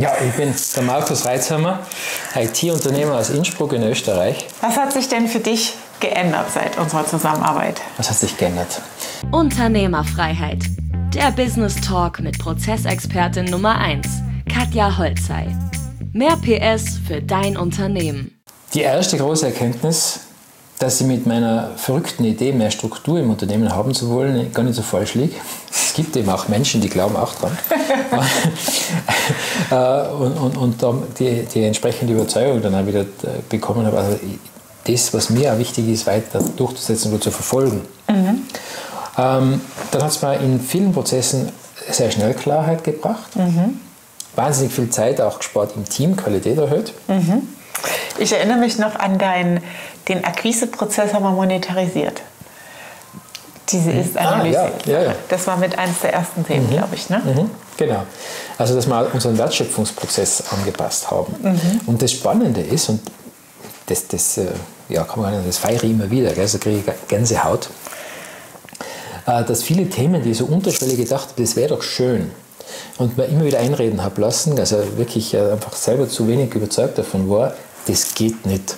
Ja, ich bin der Markus Reitzhammer, IT-Unternehmer aus Innsbruck in Österreich. Was hat sich denn für dich geändert seit unserer Zusammenarbeit? Was hat sich geändert? Unternehmerfreiheit. Der Business Talk mit Prozessexpertin Nummer 1, Katja Holzei. Mehr PS für dein Unternehmen. Die erste große Erkenntnis, dass ich mit meiner verrückten Idee, mehr Struktur im Unternehmen haben zu wollen, gar nicht so falsch liege. Es gibt eben auch Menschen, die glauben auch dran. und dann die entsprechende Überzeugung dann auch wieder bekommen habe, also das, was mir auch wichtig ist, weiter durchzusetzen oder zu verfolgen. Mhm. Dann hat es mir in vielen Prozessen sehr schnell Klarheit gebracht, wahnsinnig viel Zeit auch gespart im Team, Qualität erhöht. Mhm. Ich erinnere mich noch an den Akquiseprozess haben wir monetarisiert. Diese Ist-Analyse. Ja. Das war mit eines der ersten Themen, glaube ich. Ne? Genau. Also, dass wir unseren Wertschöpfungsprozess angepasst haben. Und das Spannende ist, und das kann man das feiere ich immer wieder, gell, so kriege ich Gänsehaut, dass viele Themen, die so unterschwellig gedacht haben, das wäre doch schön, und mir immer wieder einreden habe lassen, also wirklich einfach selber zu wenig überzeugt davon war, das geht nicht.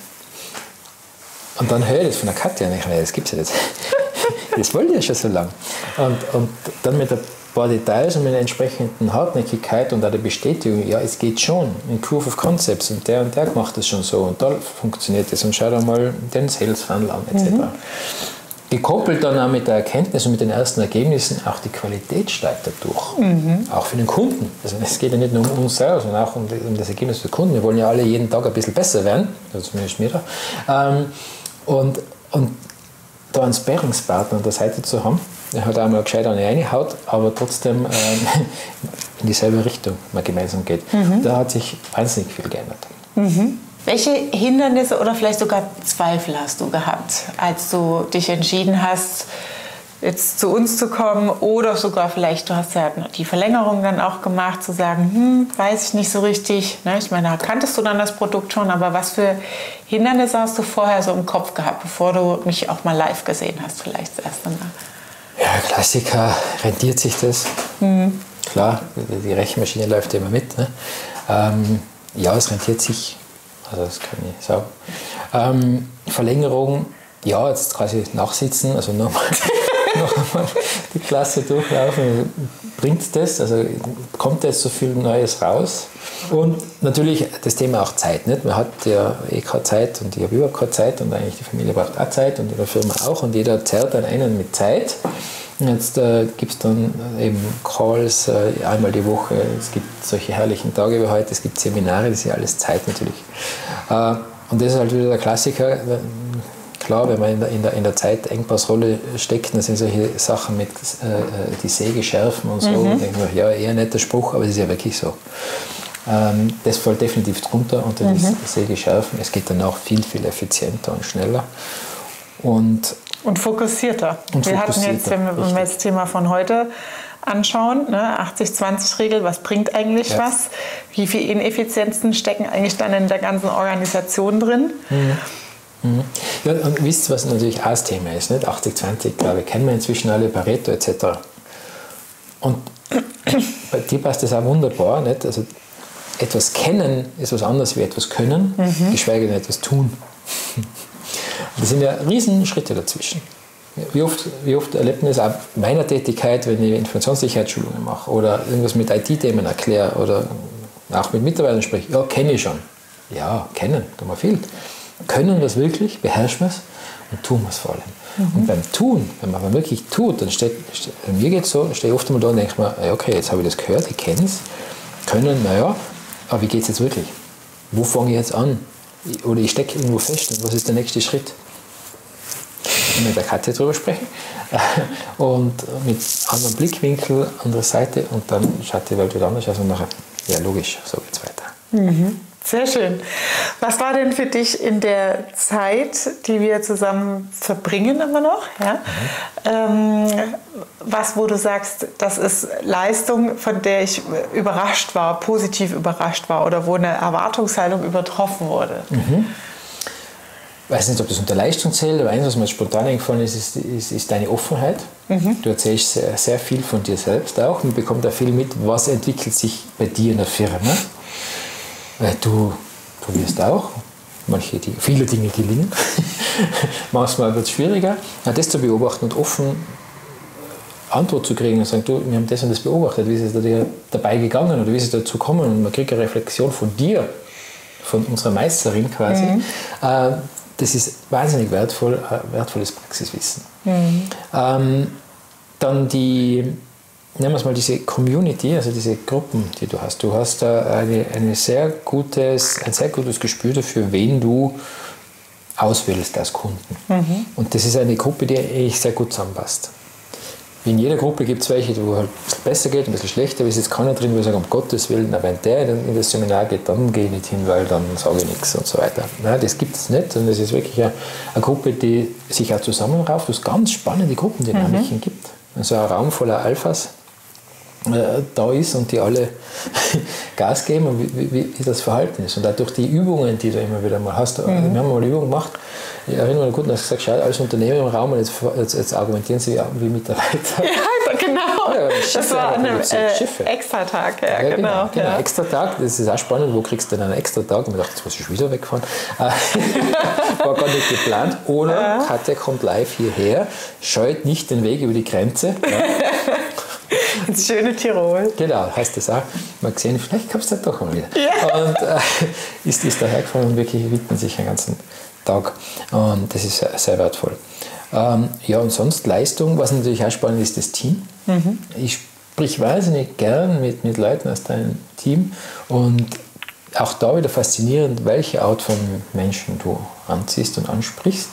Und dann höre ich das von der Katja, und ich meine, das gibt es ja nicht. Das wollte ich ja schon so lange. Und dann mit ein paar Details und mit einer entsprechenden Hartnäckigkeit und auch der Bestätigung, ja, es geht schon, in Proof of Concepts, und der macht das schon so, und da funktioniert das, und schau da mal den Sales Funnel an, etc. Gekoppelt dann auch mit der Erkenntnis und mit den ersten Ergebnissen, auch die Qualität steigt dadurch. Auch für den Kunden. Also es geht ja nicht nur um uns selber, sondern auch um das Ergebnis der Kunden. Wir wollen ja alle jeden Tag ein bisschen besser werden, also zumindest mir da. Und da einen Sparringspartner an der Seite zu haben, der hat einmal gescheit eine reingehaut, aber trotzdem in dieselbe Richtung man gemeinsam geht. Da hat sich wahnsinnig viel geändert. Welche Hindernisse oder vielleicht sogar Zweifel hast du gehabt, als du dich entschieden hast, jetzt zu uns zu kommen, oder sogar vielleicht, du hast ja die Verlängerung dann auch gemacht, zu sagen, weiß ich nicht so richtig. Ne? Ich meine, da kanntest du dann das Produkt schon, aber was für Hindernisse hast du vorher so im Kopf gehabt, bevor du mich auch mal live gesehen hast, vielleicht das erste Mal? Ja, Klassiker, rentiert sich das? Klar, die Rechenmaschine läuft immer mit. Ne? Ja, es rentiert sich. Also das kann ich sagen. Verlängerung, ja, jetzt quasi nachsitzen, also nochmal die Klasse durchlaufen, bringt das, also kommt jetzt so viel Neues raus. Und natürlich das Thema auch Zeit, nicht? Man hat ja keine Zeit, und ich habe überhaupt keine Zeit, und eigentlich die Familie braucht auch Zeit und in der Firma auch, und jeder zerrt an einen mit Zeit. Und jetzt gibt es dann eben Calls einmal die Woche, es gibt solche herrlichen Tage wie heute, es gibt Seminare, das ist ja alles Zeit natürlich. Und das ist halt wieder der Klassiker. Klar, wenn man in der Zeitengpassrolle steckt, dann sind solche Sachen mit die Säge schärfen und so, denke ich mir, ja, eher netter Spruch, aber es ist ja wirklich so. Das fällt definitiv drunter unter das Säge schärfen. Es geht dann auch viel, viel effizienter und schneller. Und fokussierter. Wir hatten jetzt, wenn wir das Thema von heute anschauen, ne, 80-20-Regel, was bringt eigentlich was? Wie viele Ineffizienzen stecken eigentlich dann in der ganzen Organisation drin? Ja, und wisst ihr, was natürlich auch das Thema ist, nicht? 80-20, glaube ich, kennen wir inzwischen alle, Pareto etc. Und bei dir passt das auch wunderbar, nicht? Also etwas kennen ist was anderes wie etwas können, geschweige denn etwas tun. Das sind ja Riesenschritte dazwischen. Wie oft erlebt man das auch in meiner Tätigkeit, wenn ich Informationssicherheitsschulungen mache oder irgendwas mit IT-Themen erkläre oder auch mit Mitarbeitern spreche. Ja, kenne ich schon. Ja, kennen, tun wir viel. Können wir es wirklich, beherrschen wir es und tun wir es vor allem. Und beim Tun, wenn man wirklich tut, dann mir geht es so, stehe ich oft einmal da und denke mir, okay, jetzt habe ich das gehört, ich kenne es, können, naja, aber wie geht es jetzt wirklich? Wo fange ich jetzt an? Oder ich stecke irgendwo fest, und was ist der nächste Schritt? Mit der Katja drüber sprechen und mit anderen Blickwinkel, andere Seite, und dann schaut die Welt wieder anders aus und nachher, ja logisch, so geht's weiter. Sehr schön. Was war denn für dich in der Zeit, die wir zusammen verbringen immer noch, was, wo du sagst, das ist Leistung, von der ich überrascht war, positiv überrascht war, oder wo eine Erwartungshaltung übertroffen wurde? Ich weiß nicht, ob das unter Leistung zählt, aber eins, was mir spontan eingefallen ist deine Offenheit. Du erzählst sehr, sehr viel von dir selbst auch und bekommst auch viel mit, was entwickelt sich bei dir in der Firma. Du probierst auch. Viele Dinge gelingen. Manchmal wird es schwieriger. Ja, das zu beobachten und offen Antwort zu kriegen und sagen, du, wir haben das und das beobachtet, wie ist es dir dabei gegangen oder wie ist es dazu gekommen, und man kriegt eine Reflexion von dir, von unserer Meisterin quasi. Das ist wahnsinnig wertvolles Praxiswissen. Dann nehmen wir es mal diese Community, also diese Gruppen, die du hast. Du hast da ein sehr gutes Gespür dafür, wen du auswählst als Kunden. Und das ist eine Gruppe, die eigentlich sehr gut zusammenpasst. Wie in jeder Gruppe gibt es welche, wo halt ein bisschen besser geht, ein bisschen schlechter. Es ist keiner drin, wo ich sage, um Gottes Willen, wenn der in das Seminar geht, dann gehe ich nicht hin, weil dann sage ich nichts und so weiter. Nein, das gibt es nicht. Und es ist wirklich eine Gruppe, die sich auch zusammenrauft, wo es ganz spannende Gruppendynamiken gibt. Also ein Raum voller Alphas da ist und die alle Gas geben und wie das Verhalten ist. Und auch durch die Übungen, die du immer wieder mal hast. Wir haben mal eine Übung gemacht, ich erinnere mich gut, dass ich gesagt habe, als Unternehmer im Raum und jetzt argumentieren sie wie Mitarbeiter. Ja, genau. Ja, das war an einem Extratag. Ja, genau. Ja. Extratag, das ist auch spannend, wo kriegst du denn einen Extratag? Und ich dachte, jetzt muss ich wieder wegfahren. War gar nicht geplant. Oder Katja kommt live hierher, scheut nicht den Weg über die Grenze. Ja. Ins schöne Tirol. Genau, heißt das auch. Mal gesehen, vielleicht kommst du halt doch mal wieder. Ja. Und ist da hergefahren und wirklich widmen sich den ganzen Tag. Und das ist sehr, sehr wertvoll. Ja, und sonst Leistung, was natürlich auch spannend ist, das Team. Ich sprich wahnsinnig gern mit Leuten aus deinem Team und auch da wieder faszinierend, welche Art von Menschen du anziehst und ansprichst.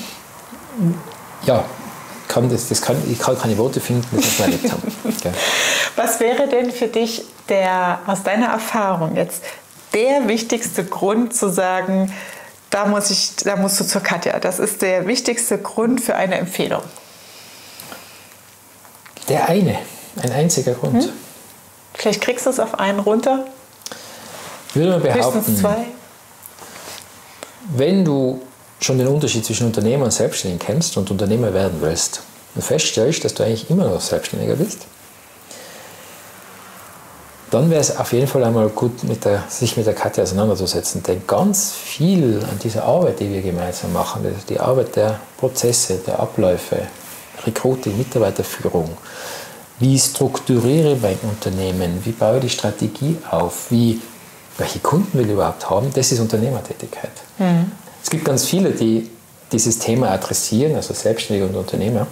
Ja, ich kann keine Worte finden, das muss man erlebt haben. Ja. Was wäre denn für dich aus deiner Erfahrung jetzt der wichtigste Grund zu sagen, da musst du zur Katja, das ist der wichtigste Grund für eine Empfehlung? Ein einziger Grund. Vielleicht kriegst du es auf einen runter? Ich würde mal behaupten, höchstens 2. Wenn du schon den Unterschied zwischen Unternehmer und Selbstständigen kennst und Unternehmer werden willst und feststellst, dass du eigentlich immer noch Selbstständiger bist, dann wäre es auf jeden Fall einmal gut, sich mit der Katja auseinanderzusetzen. Denn ganz viel an dieser Arbeit, die wir gemeinsam machen, die Arbeit der Prozesse, der Abläufe, Recruiting, Mitarbeiterführung, wie strukturiere ich mein Unternehmen, wie baue ich die Strategie auf, welche Kunden will ich überhaupt haben, das ist Unternehmertätigkeit. Es gibt ganz viele, die dieses Thema adressieren, also Selbstständige und Unternehmer.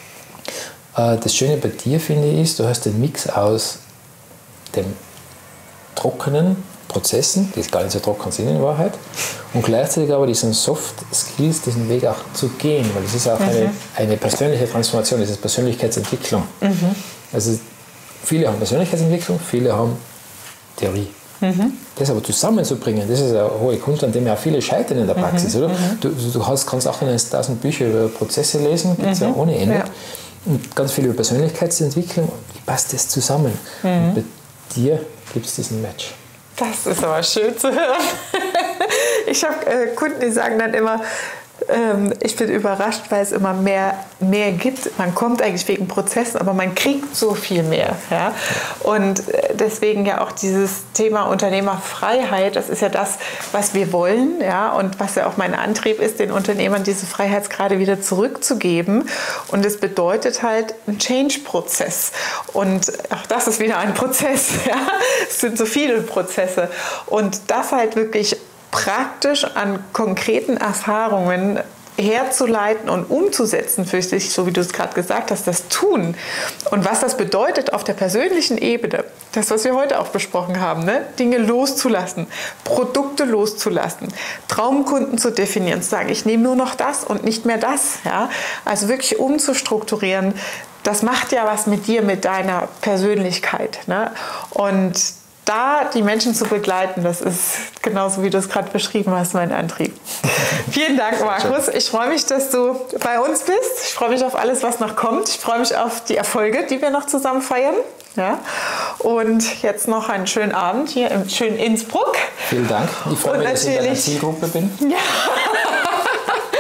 Das Schöne bei dir, finde ich, ist, du hast den Mix aus den trockenen Prozessen, die gar nicht so trocken sind in Wahrheit, und gleichzeitig aber diesen Soft Skills, diesen Weg auch zu gehen, weil es ist auch eine persönliche Transformation, das ist Persönlichkeitsentwicklung. Also viele haben Persönlichkeitsentwicklung, viele haben Theorie. Das aber zusammenzubringen, das ist eine hohe Kunst, an dem ja viele scheitern in der Praxis. Oder? Du kannst 8.000 Bücher über Prozesse lesen, gibt es ja ohne Ende. Ja. Und ganz viel über Persönlichkeitsentwicklung. Wie passt das zusammen? Und bei dir gibt es diesen Match. Das ist aber schön zu hören. Ich habe Kunden, die sagen dann immer, ich bin überrascht, weil es immer mehr gibt. Man kommt eigentlich wegen Prozessen, aber man kriegt so viel mehr. Ja? Und deswegen ja auch dieses Thema Unternehmerfreiheit, das ist ja das, was wir wollen, ja? Und was ja auch mein Antrieb ist, den Unternehmern diese Freiheitsgrade wieder zurückzugeben. Und es bedeutet halt ein Change-Prozess. Und auch das ist wieder ein Prozess. Ja? Es sind so viele Prozesse. Und das halt wirklich praktisch an konkreten Erfahrungen herzuleiten und umzusetzen für sich, so wie du es gerade gesagt hast, das Tun. Und was das bedeutet auf der persönlichen Ebene, das, was wir heute auch besprochen haben, ne? Dinge loszulassen, Produkte loszulassen, Traumkunden zu definieren, zu sagen, ich nehme nur noch das und nicht mehr das. Ja? Also wirklich umzustrukturieren, das macht ja was mit dir, mit deiner Persönlichkeit. Ne? Und da die Menschen zu begleiten, das ist genauso, wie du es gerade beschrieben hast, mein Antrieb. Vielen Dank, Markus. Ich freue mich, dass du bei uns bist. Ich freue mich auf alles, was noch kommt. Ich freue mich auf die Erfolge, die wir noch zusammen feiern. Ja? Und jetzt noch einen schönen Abend hier im schönen Innsbruck. Vielen Dank. Ich freue mich, dass ich in deiner Zielgruppe bin. Ja.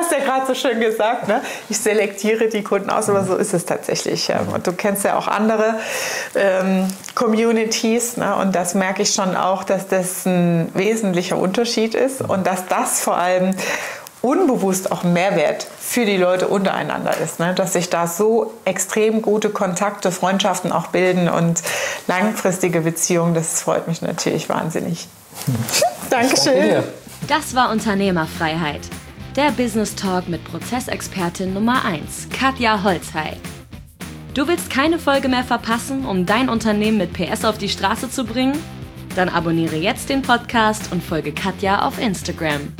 hast ja gerade so schön gesagt, ne? Ich selektiere die Kunden aus, aber so ist es tatsächlich. Und du kennst ja auch andere Communities, ne? Und das merke ich schon auch, dass das ein wesentlicher Unterschied ist und dass das vor allem unbewusst auch ein Mehrwert für die Leute untereinander ist, ne? Dass sich da so extrem gute Kontakte, Freundschaften auch bilden und langfristige Beziehungen, das freut mich natürlich wahnsinnig. Dankeschön. Das war Unternehmerfreiheit, der Business Talk mit Prozessexpertin Nummer 1, Katja Holzhey. Du willst keine Folge mehr verpassen, um dein Unternehmen mit PS auf die Straße zu bringen? Dann abonniere jetzt den Podcast und folge Katja auf Instagram.